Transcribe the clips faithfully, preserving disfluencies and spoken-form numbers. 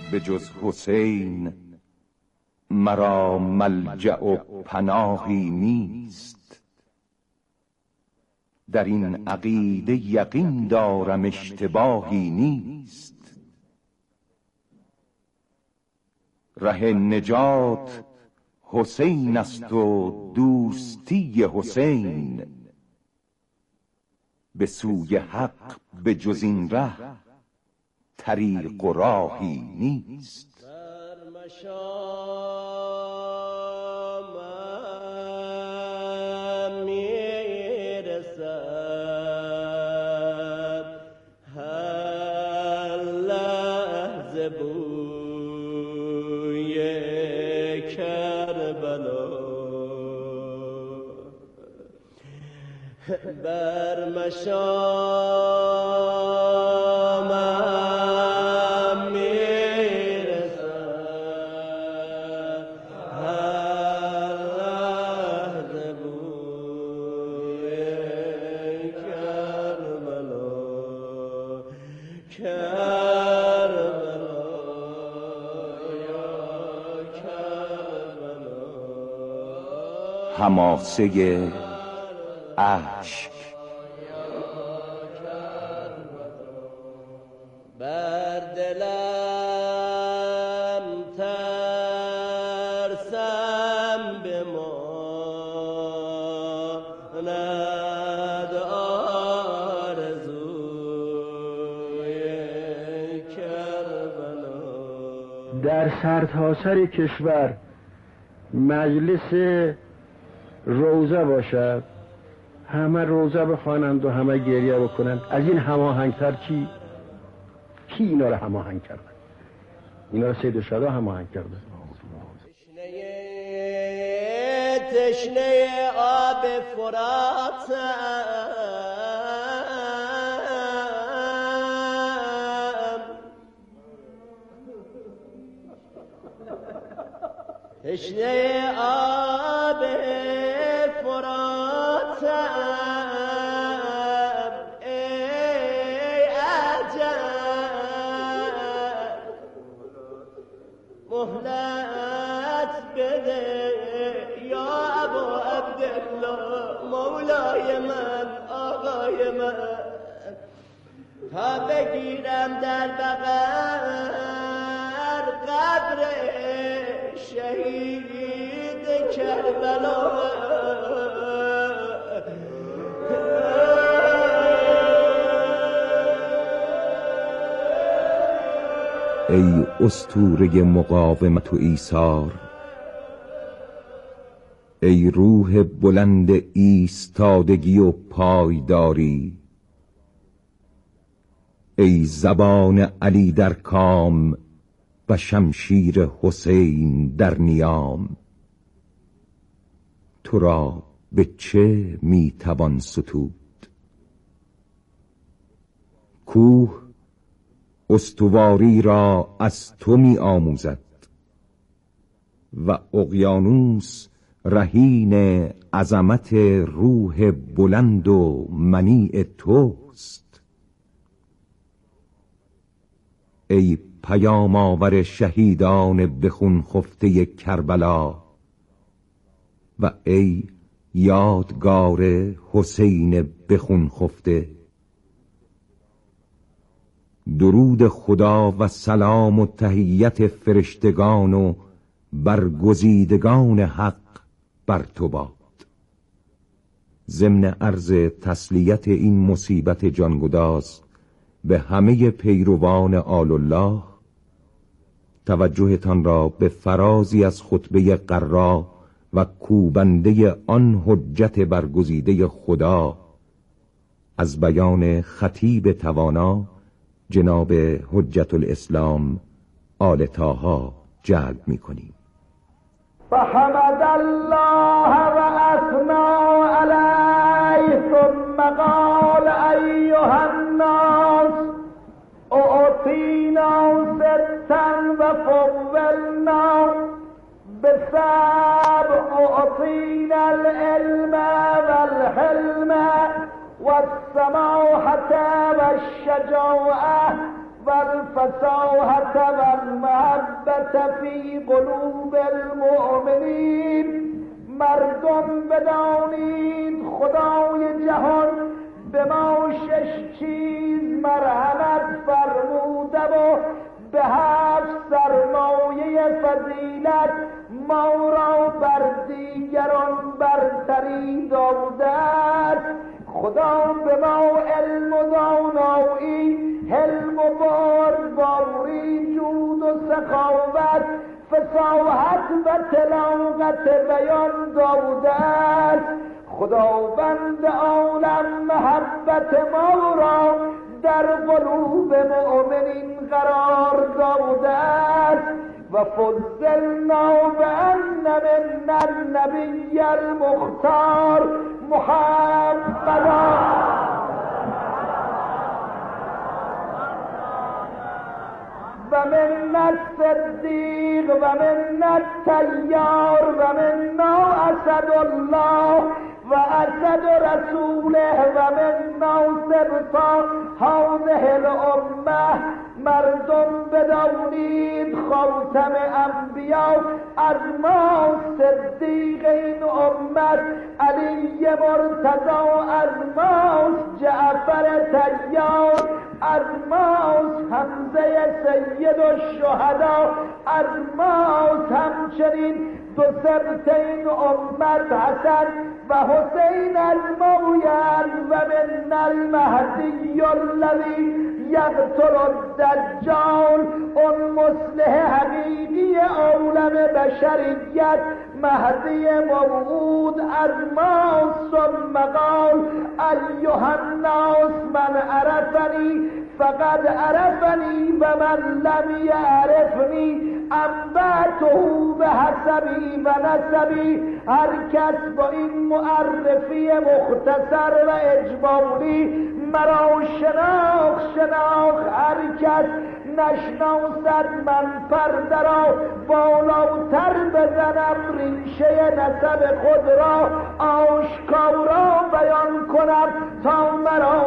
به جز حسین مرا ملجأ و پناهی نیست. در این عقیده یقین دارم اشتباهی نیست. ره نجات حسین است و دوستی حسین، به سوی حق به جز این ره طریق و راهی نیست. بر مشامم میرسد هر لحظه بوی کربلا، کربلا یا کربلا. حماسه عشق بر دلم ترسم بماند آرزوی کربلا. در سرتاسر کشور مجلس روزه باشد، همه روزه بخوانند و همه گریه بکنند. از این هماهنگتر کی؟ کی اینا رو هماهنگ کرده؟ اینا رو سید الشهدا هماهنگ کرده. تشنه تشنه آب فراتم، تشنه آب فراتم، ای عجب مهلت بده یا ابا عبدالله، مولای من آقای من، تا بگیرم در بغل قبر شهید کربلا. ای اسطوره مقاومت و ایثار، ای روح بلند ایستادگی و پایداری، ای زبان علی در کام و شمشیر حسین در نیام، تو را به چه می توان ستود؟ کوه استواری را از تو می آموزد و اقیانوس رهین عظمت روح بلند و منیع توست. ای پیام آور شهیدان به خون خفته کربلا و ای یادگار حسین به خون خفته، درود خدا و سلام و تحیت فرشتگان و برگزیدگان حق بر تو باد. ضمن عرض تسلیت این مصیبت جانگداز به همه پیروان آل الله، توجهتان را به فرازی از خطبه قرا و کوبنده آن حجت برگزیده خدا از بیان خطیب توانا جناب حجت الاسلام آل طاها جلب می کنیم. فحمد الله و اثنا علیه ثم قال ایها الناس اعطینا ستا و فضلنا بسبع، اعطینا العلم والحلم والسماحة والشجاعة والفصاحة والمحبة في قلوب المؤمنین. مردم بدانید خدای جهان به ما شش چیز مرحمت فرموده و به هفت سرمایه فضیلت ما را بر دیگران برتری داده است. خدا به ما علم و دانایی، حلم و بارداری، جود و سخاوت، فصاحت و تلاوت بیان داده است. خداوند عالم محبت ما را در قلوب مؤمنین قرار داده است. و فضلنا بأن من النبی المختار محمدا و من الصدیق و من الطیار و منا اسد الله و اسد رسوله و منا سبطا هذه الامه. مردم بدانید خاتم انبیا از ما صدیق این امت علی مرتضی، از ماست جعفر طیار، از ماست حمزه سید الشهدا، از ماست همچنین دو سبط این امت حسن و حسین المویان و من المهدی الذی یقتل الدجال. اون مصلح حقیقی عالم بشریت مهدی موعود از ما ثم قال ایها الناس من عرفنی فقد عرفنی و من لم یعرفنی انبعته بحسبی و نسبی. هر کس با این معرفی مختصر و اجمالی مرا شناخت شناخت، هر کس نشناسد من پرده را بالاتر بزنم، ریشه نسب خود را آشکارا بیان کنم تا مرا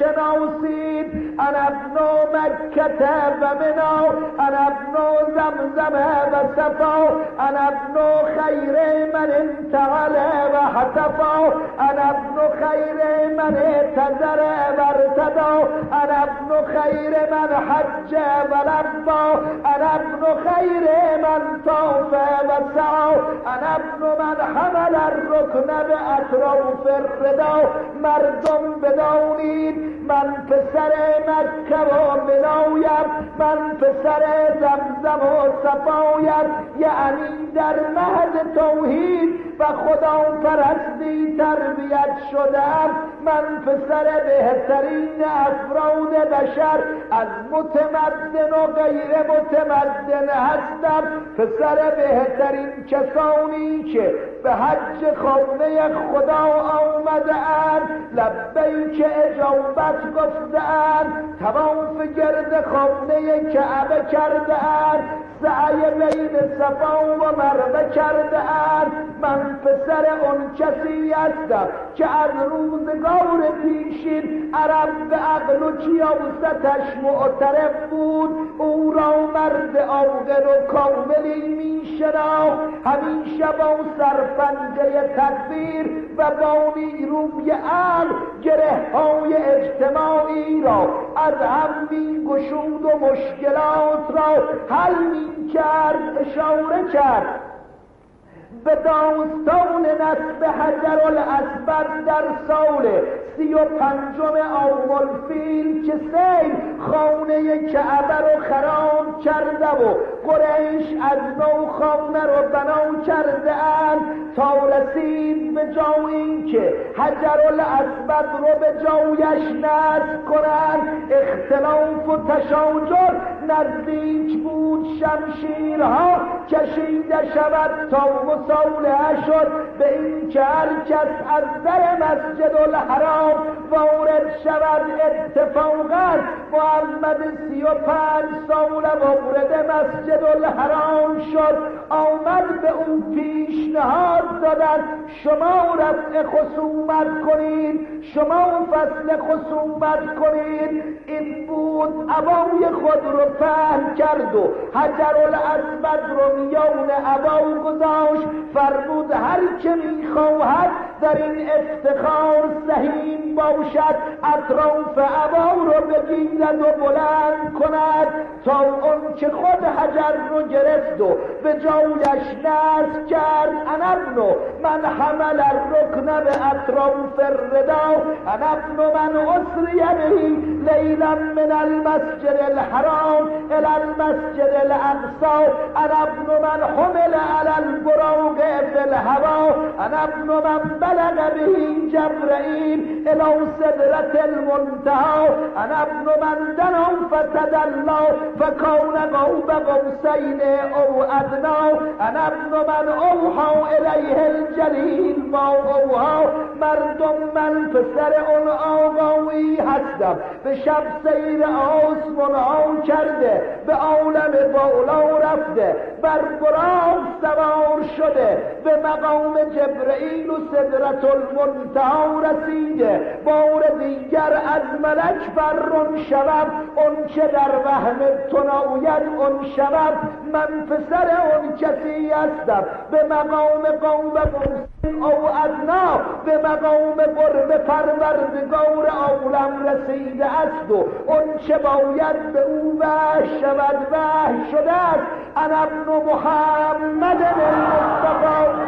بشناسید. انا ابن مکه و منا، انا ابن زمزم و صفا، انا ابن خیر من انتقل و حتفا، انا ابن خیر من اعتذر و ارتدا، انا ابن خیر من حج و لبا، انا ابن خیر من طاف و سعا، انا ابن من حمل الرکن به اطراف الردا. مردم بدانید من پسر مکه و منایم، من پسر زمزم و صفایم، یعنی در مهد توحید و خدا پرستی تربیت شدم. من پسر بهترین افراد بشر از متمدن و غیر متمدن هستم، پسر بهترین کسانی که به حج خانه خدا آمده اند، لبیک اجابت گفته اند، تواف گرد خانه کعبه کرده اند، سعی بین صفا و مروه کرده اند. من پسر اون کسی هستم که از روزگار پیشین عرب به عقل و کیاستش معترف بود، او را مرد عاقل و کاملی می شناخت، همیشه با سرپنجه تدبیر و با نیروی عقل گره های اجتماعی را از هم می گشود و مشکلات را حل می کرد. اشاره کرد به داستان نصب حجر الاسود در سال سی و پنجم عام الفیل که سیل خانه کعبه رو خراب کرده و قریش از نو خانه رو بنا کرده اند تا رسید به جایی که حجر الاسود رو به جایش نصب کنند. اختلاف و تشاجر نزدیک بود شمشیرها کشیده شود تا مصالحه شد به این که هر کس از در مسجد الحرام وارد شود. اتفاقا محمد سی و پنج ساله وارد مسجد الحرام شد. آمد به اون پیشنهاد دادن شما رفع خصومت کنید، شما فصل خصومت کنید. این بود عبای خود رو پهن کرد و حجر الاسود رو میان عبا گذاشت. فرمود هر که میخواهد در این افتخار سهیم باشد اطراف عبا رو بگیرد و بلند کند تا اون که خود حجر رو گرفت و به جایش نصب کرد. انا ابن من حمل الرکن به اطراف الردا، انا ابن من اسری به لیلا من المسجد الحرام الى المسجد الاقصی، انا ابن من حمل على البراق في الهوا، انا ابن من بلغ به جبرائیل الى سدرة المنتهى، انا ابن من دنا فتدلى فكون قاب قوسین او ادنى، انا ابن من اوحى الیه الجلیل ما اوحى. مردم من پسر اون آقایی هستم به شب سیر آسمان ها کرده، به عالم بالا رفته، بر براق سوار شده، به مقام جبرئیل و سدرة المنتهى رسیده. بار دیگر از ملک برون شوم، اون که در وهم تو ناید اون شوم. من پسر اون کسی هستم به مقام قوم قوسین او ادنا، به مقام قرب پروردگار عالم رسیده است و اون چه باید به او وحی شود وحی شده است. انا ابن محمد المصطفی،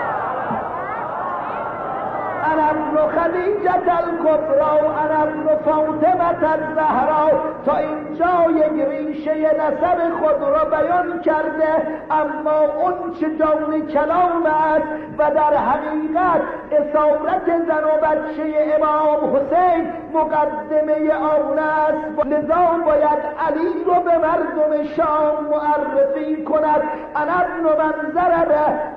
انا ابن خدیجة الکبری، انا ابن فاطمة الزهرا. تا اینجا یک ریشه نسب خود را بیان کرده، اما اون چه جان کلام است و در حقیقت اسارت زن و بچه امام حسین مقدمه آن است. لذا باید علی رو به مردم شام معرفی کند. انا ابن من ضرب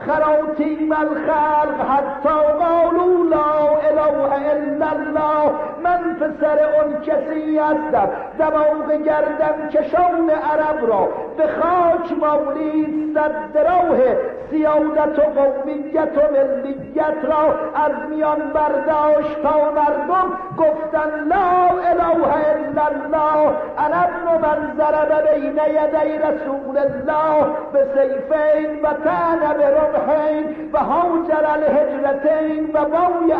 خراطیم الخلق حتی قالوا لا اله الا الله. من پسر اون کسی هستم دماغ گردن کشان عرب را به خاک مولید، صد راه سیادت و قومیت و ملیت را از میان برداشت تا مردم گفتن لا اله الا الله. انا ابن من ضرب بین یدی رسول الله به سیفین و طعن برمحین و هاجر الهجرتین و بوی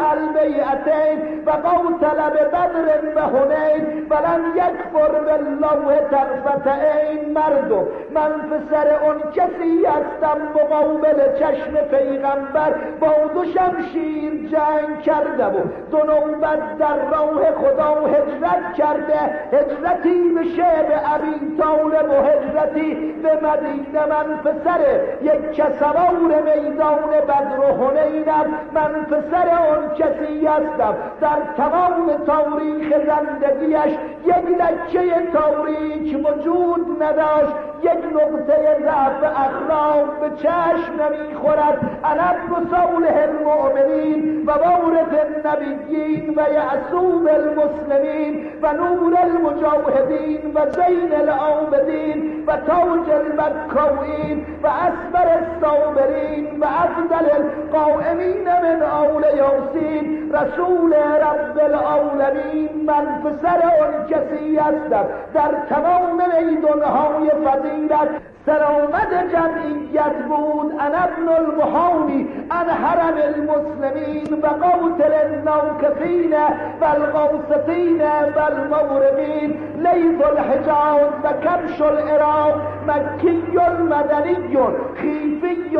البیعتین و قاتل ببدر و هنین و لم یکفر بالله طرفت عین. مردم من پسر اون کسی هستم مقابل چشم پیغمبر با دو شمشیر جنگ کرده و دو نوبت در راه خدا هجرت کرده. هجرتی به شعب ابی طالب و هجرتی به مدینه. من پسر یک کسوار میدان بدر و هنینم. من پسر اون کسی هستم در تمام تاریخ زندگیش یک لکه تاریک وجود نداشت، یک نقطه ضعف اخلاق به چشم نمیخورد. انا ابن صالح المؤمنین و وارث النبیین و یعصوب المسلمین و نور المجاهدین و زین العابدین و تاج المکوین و اسبر الصابرین و افضل القائمین من آل یاسین رسول رب العالمین. من پسر اون کسی هستم در تمام میدانهای فضیلت سرآمد جمعیت بود. انا ابن المحامی عن حرم المسلمین و قاتل الناکفین و الغاصتین و الموربین لیث الحجاز و کبش العراق مکی مدنی خیفی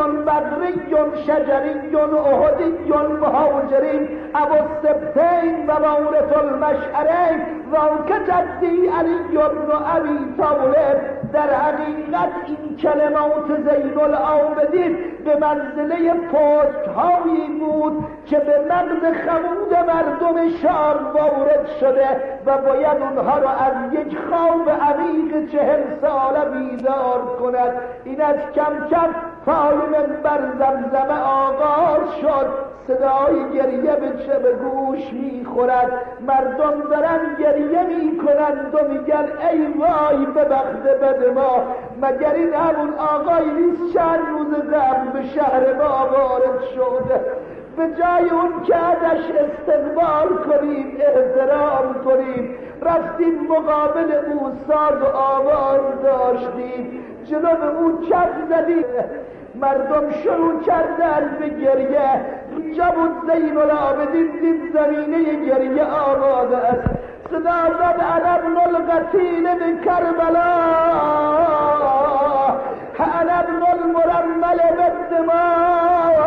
بدری شجری احدی مهاجرین ابو السبتین و وارث المشعرین ذاک جدی علی بن ابی طالب. در حقیقت این کلمات زین العابدین به منزله پشت‌هایی بود که به مغز خمود مردم شام وارد شده و باید اونها را از یک خواب عمیق چهل ساله بیدار کند. این از کم کم پای منبر زمزمه آغاز شد، صدای گریه به چه به گوش میخورد، مردم دارن گریه میکنند و میگن ای وای به بخت بد ما، مگر این همون آقایی نیست چند روز قبل به شهر ما وارد شده؟ به جای اون که ازش استقبال کنیم احترام کنیم رفتیم مقابل او ساز و آواز داشتیم، جلو او کف زدیم، مردم شروع کردن به گریه. اینجا بود زین العابدین دید زمینه گریه آباد است، صدا زد انا ابن القتیل بکربلا، انا ابن المرمل بالدماء،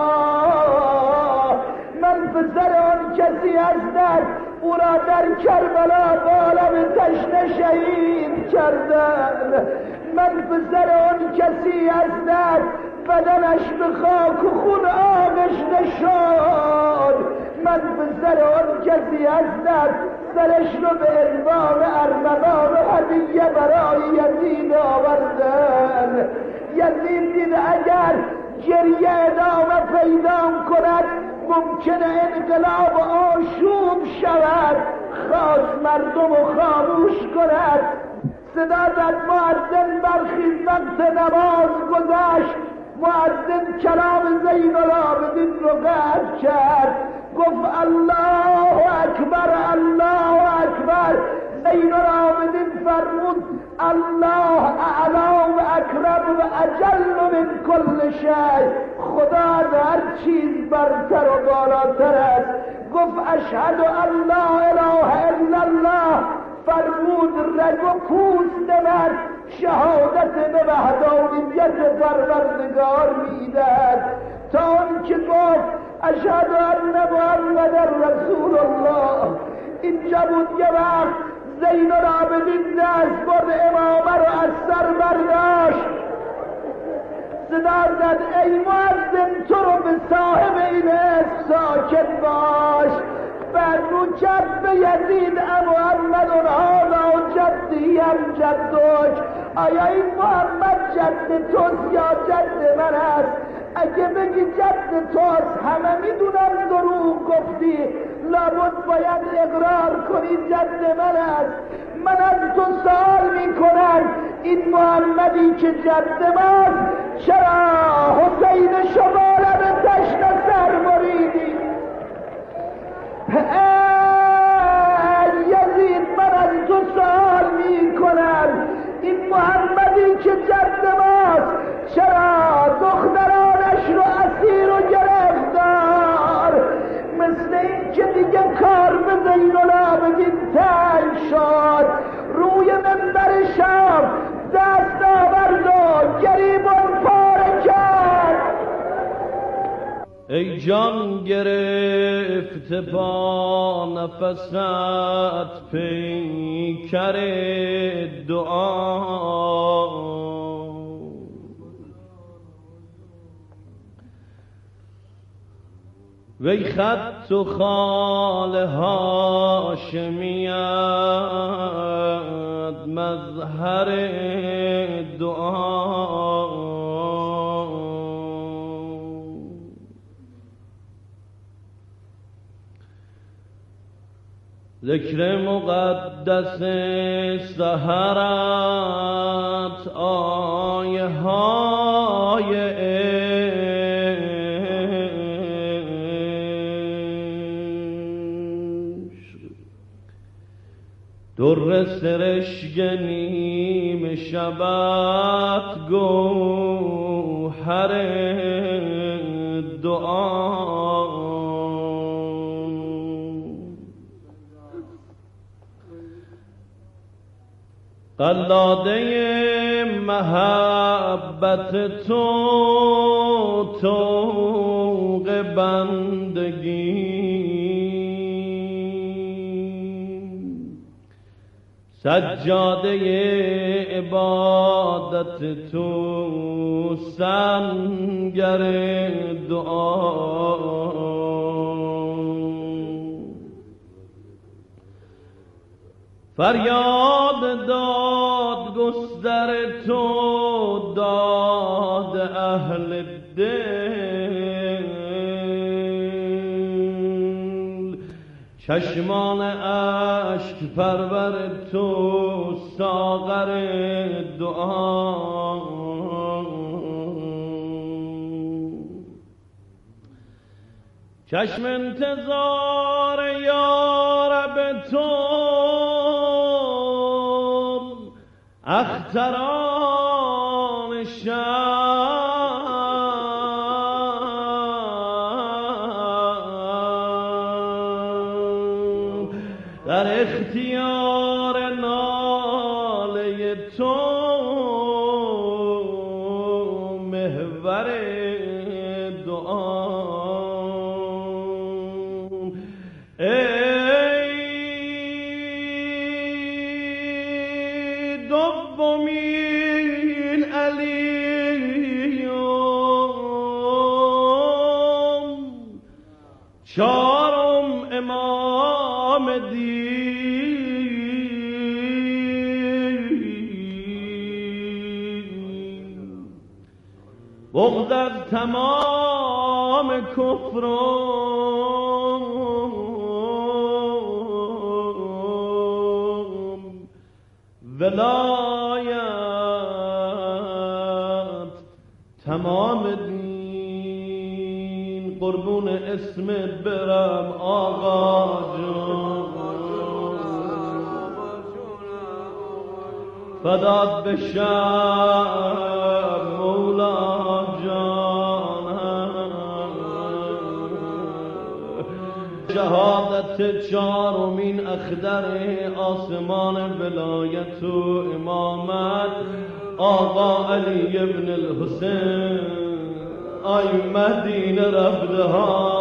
من پسر آن کسی هستم او را در کربلا بالم تشنه شهید کردن، من پسر آن کسی هستم بدنش به خاک و خون آغشته شد، من پسر آن کسی هستم سرش رو به عنوان ارمغان و هدیه برای یزید آوردن. یزید دید اگر گریه ادامه پیدا کند ممکنه انقلاب آشوب شود، خواست مردم رو خاموش کند، صدا زد مؤذن برخیز، وقت نماز گذشت، مؤذن کلام زین العابدین رو قطع کرد، گفت الله اکبر الله اکبر. زین العابدین فرمود الله اعلی و اکرم و اجل من کل شیء، خدا از هر چیز برتر و بالاتر است. گفت اشهد ان لا اله الا الله، فرمود رگ و پوست من شهادت به وحدانیت پروردگار میدهد، تا آن که گفت اشهد ان محمد رسول الله. اینجا بود یه وقت زین العابدین دست برد امامه رو از سر برداشت، صدا زد ای مؤذن تو رو به صاحب این اسم ساکت باش. بعد رو کرد به یزید اما محمد هذا جدی هم جدک، آیا این محمد جد توست یا جد من است؟ اگه بگی جد توست همه میدونم دروغ گفتی، لابد باید اقرار کنی جد من است. من از تو سوال میکنم این محمدی که جد ماست چرا حسین شماله به تشت سر بریدی؟ یزید من از تو سوال میکنم این محمدی که جد ماست چرا دخترانش رو اسیر و گرفتار؟ مثل این که دیگه کار به زین العابدین تنگ شد، روی منبر شام دست آورد و گریبان پاره کرد. ای جان گرفته با نفست پیکر دعا، وی خط و خال هاشمیت مظهر دعا، ذکر مقدس سحرت آیه های عشق، در سرشگنیم شبت گوهر دعا، قلاده محبت تو طوق بندگی، سجاده عبادت تو، سنگر دعا. فریاد داد گستر تو، داد اهل دل. چشمان اشک پرور تو، ساغر دعا. چشم انتظار یا رب تو، اختران شام در اختیار ناله تو، محور دعا. دومین علیوم، چهارم امام دین. بغض از تمام کفرم، ولایت تمام دین. قربون اسمت برم آقا جون، فدات بشم مولا جان. شهادت چارمین اخدر آسمان ولایت و امامت، آقا علی ابن الحسین. آی مدینه رفته ها،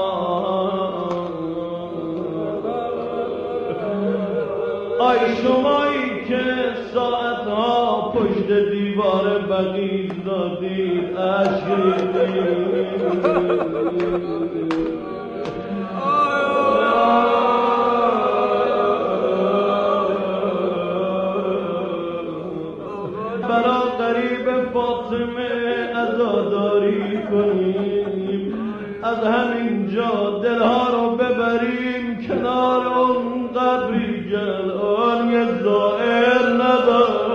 آی شمایی که ساعتها پشت دیوار بغیض دادید، عشق برا قریب فاطمه عزاداری کنیم، از همین جا دلها رو ببریم کنار اون قبری که الان یه زائر نداره.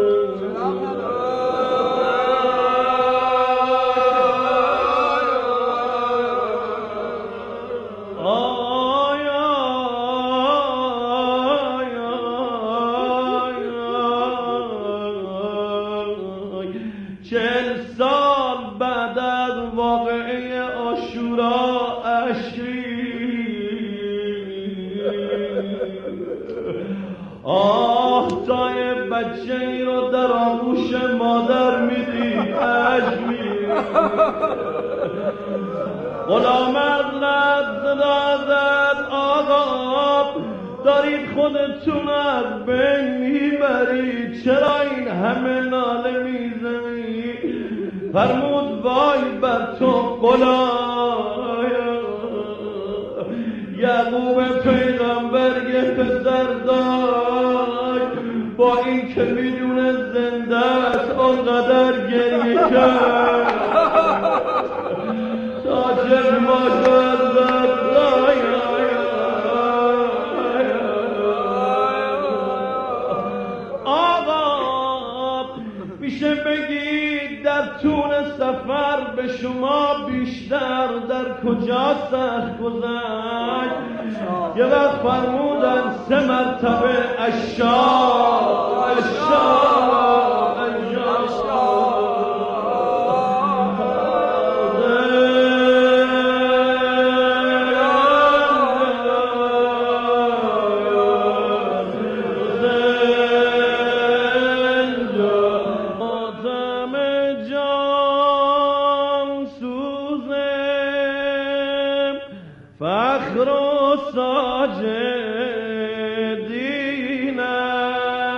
چهل سال بعد از واقعه عاشورا اشری، آه تا یه بچه ای رو در آغوش مادر میدید اشری. غلام ازلت صدا زد آقا دارید خودتون از بین میبرید، چرا این همه ناله میزنید؟ فرمود وای بر تو غلام، یعقوب پیغمبر یه پسر داشت، با این که میدونه زنده است آنقدر گریه کرد تا چشماش از دست میشه بگید در طول سفر به شما بیشتر در کجا سخت گذشت؟ یه وقت فرمودن سه مرتبه اشار اشار اشار. فخر و ساجدینم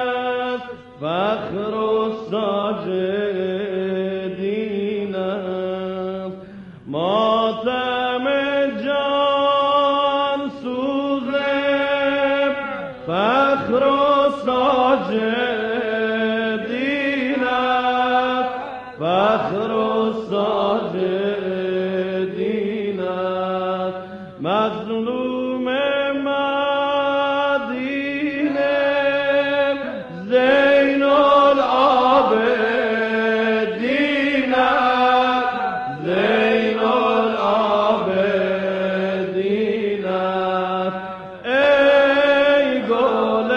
دین است، فخر و ساز دین است. مظلوم مدینه زین العابدین است، زین العابدین است. ای گل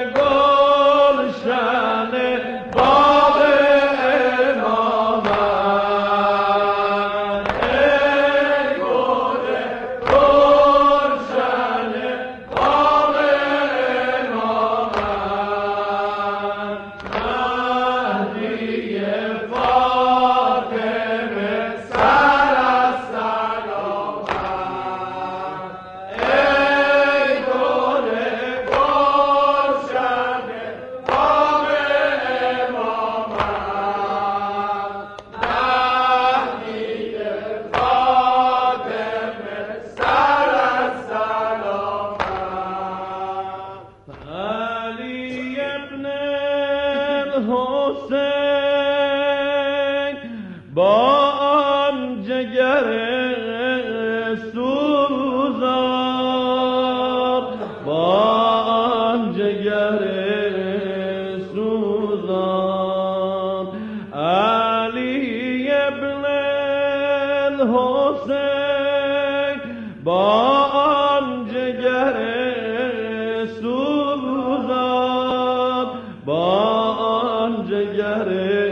گلشن باغ امامت، ای گل گلشن باغ امامت. مهدی فاطمه سر از سلامت، ای گل گلشن باغ امامت. مهدی فاطمه سر از سلامت. علی ابن الحسین با آن جگر سوزان، با آن جگر سوزان. علی ابن الحسین با آن جگر سوزان، با آن جگر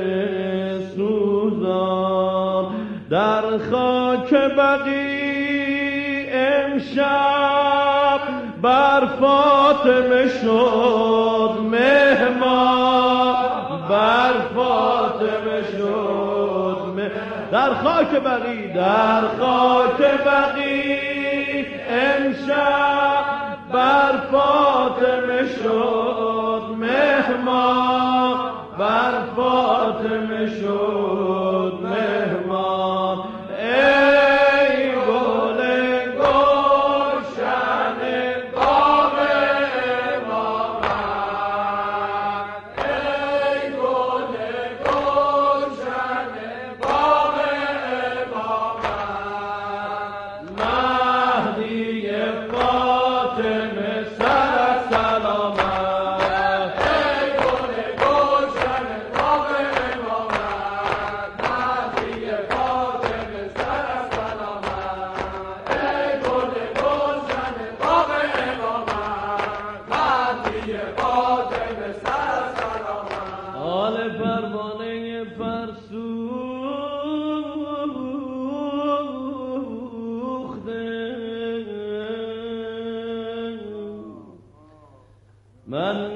سوزان. در خاک بقیع امشب بر فاطمه شد مهمان، بر فاطمه شد مهمان. در خاک بقیع، در خاک بقیع امشب بر فاطمه شد مهمان، بر فاطمه شد مهمان. ای گل گلشن باغ امامت، ای گل گلشن باغ امامت. مهدی فاطمه سر از سلامت، ای گل گلشن باغ امامت. مهدی فاطمه سر از سلامت، ای گل گلشن باغ امامت. مهدی فاطمه سر از سلامت. آل پروانه فرسوخته من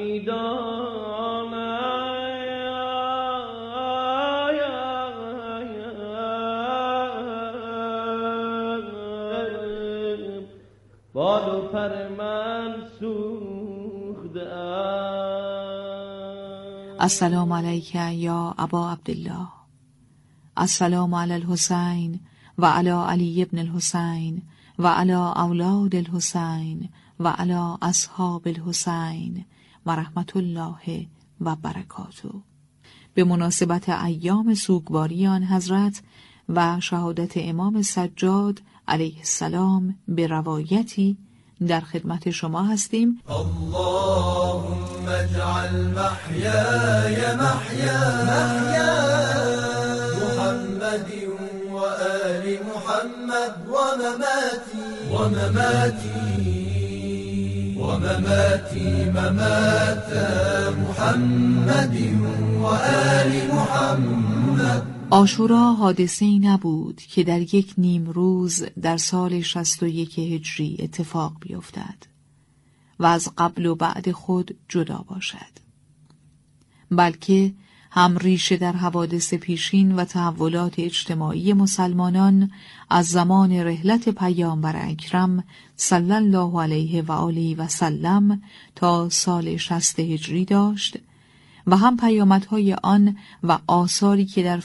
میدانم بال و پر من سوخته است. السلام علیک یا ابا عبدالله. السلام علی الحسین و علی علی ابن الحسین و علی اولاد الحسین و علی اصحاب الحسین و رحمت الله و برکاته. به مناسبت ایام سوگواری آن حضرت و شهادت امام سجاد علیه السلام به روایتی در خدمت شما هستیم. اللهم اجعل محیای محیا محمد و آل محمد و مماتی و مماتی و مماتی ممات محمد و آل محمد. عاشورا حادثه‌ای نبود که در یک نیم روز در سال شصت و یک هجری اتفاق بیفتد و از قبل و بعد خود جدا باشد، بلکه هم ریشه در حوادث پیشین و تحولات اجتماعی مسلمانان از زمان رحلت پیامبر اکرم صلی الله علیه و آله و سلم تا سال شصت هجری داشت و هم پیامدهای آن و آثاری که در